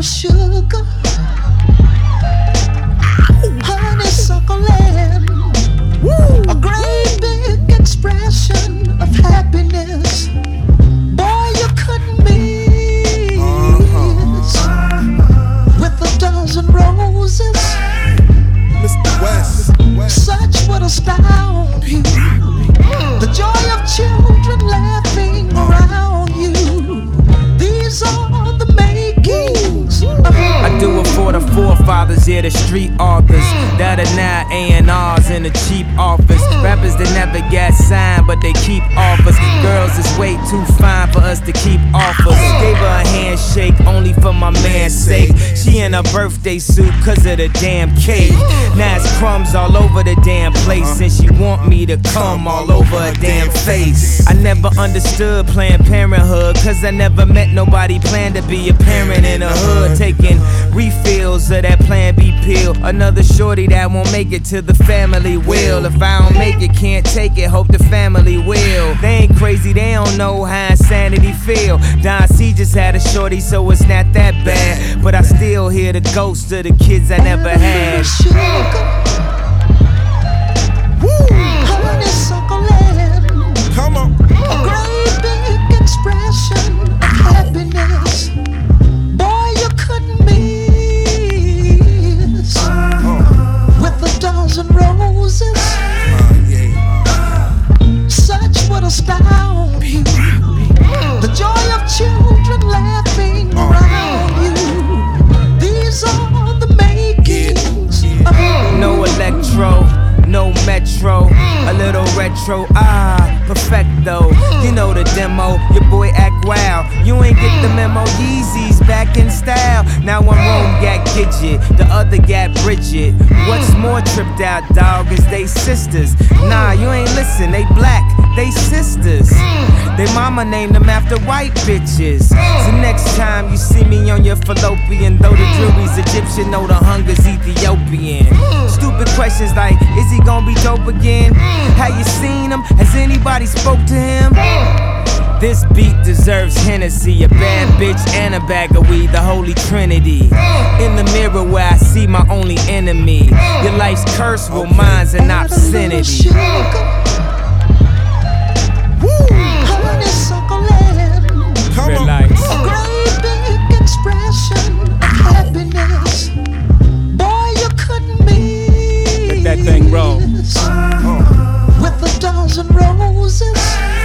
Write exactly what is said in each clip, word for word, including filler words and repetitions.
sugar, honeysuckle land, a great big expression of happiness. Boy, you couldn't miss with a dozen roses. Mister West, Such would astound you. The joy of children laughing around you. These are the makings of I do it for the forefathers, yeah, the street authors that are now A and R's in a cheap office. Rappers that never got signed, but they keep offers. Girls is way too fine for us to keep offers. Gave her a handshake only for my man's sake. She in her birthday suit cause of the damn cake. Now it's crumbs all over the damn place, and she want me to come all over her damn face. I never understood Planned Parenthood, cause I never met nobody planned to be a parent in the hood. Taking refills of that Plan B pill. Another shorty that won't make it to the family will. If I don't make it, can't take it, hope the family will. They ain't crazy, they don't know how insanity feel. Don C just had a shorty, so it's not that bad. But I still hear the ghosts of the kids I never had. honeysuckle land, come on. a great big expression of happiness. Boy, you couldn't miss with a dozen roses. Such would astound you. The joy of children laughing around you. These are the makings of No electro, no metro, a little retro, ah, perfecto. You know the demo, your boy act wild. You ain't get the memo, Yeezys back in style. Now one room got Gidget, the other got Bridget. What's more tripped out, dog, is they sisters. Nah, you ain't listen, they black, they sisters. They mama named them after white bitches. So next time you see me on your fallopian, though the jury's Egyptian, know the hunger's Ethiopian. Stupid questions like, is he gonna be dope again? How you seen him? Has anybody spoke to him? This beat deserves Hennessy, a bad bitch and a bag of weed, the holy trinity. In the mirror where I see my only enemy. Your life's curse, well mine's an obscenity. honeysuckle land, Red lights. a great big expression of happiness. Boy, you couldn't miss Let that thing roll. with a dozen roses.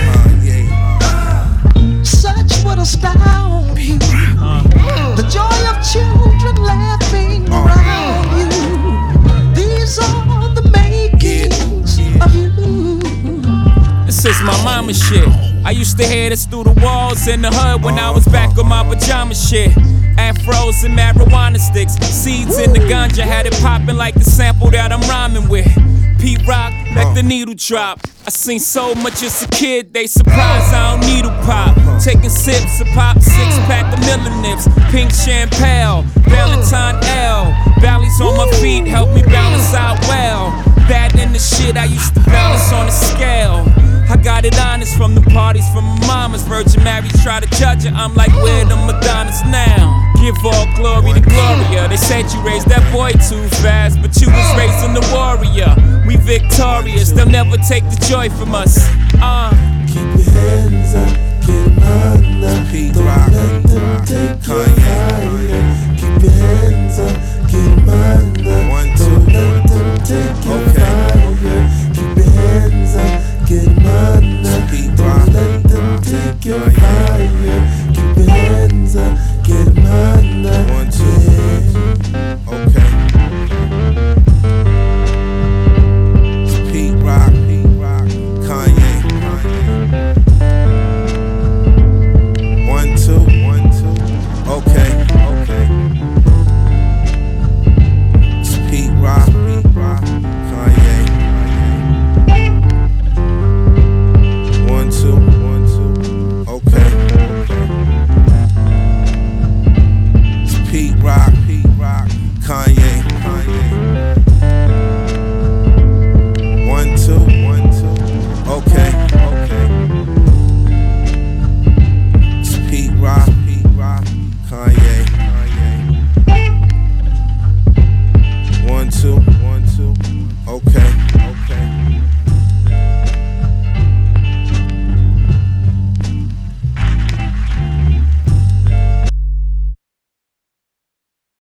Such would astound you. The joy of children laughing around you. These are the makings of you. This is my mama shit. I used to hear this through the walls in the hood when I was back on my pajama shit. Afros and marijuana sticks, seeds in the ganja, had it popping like the sample that I'm rhyming with. P-Rock, let the needle drop. I seen so much as a kid, they surprised I don't needle pop. Taking sips of pop, six pack of Miller Nips, pink champagne, Valentine L. Bally's on my feet, help me balance out well. That and the shit I used to balance on a scale. I got it honest from the parties from my mama's. Virgin Mary try to judge her, I'm like, where the Madonnas now? Give all glory to Gloria. They said you raised that boy too fast, but you was raising the warrior. We victorious, they'll never take the joy from us. Uh. Keep your hands up, keep your mind up. P Don't Rock, let them take your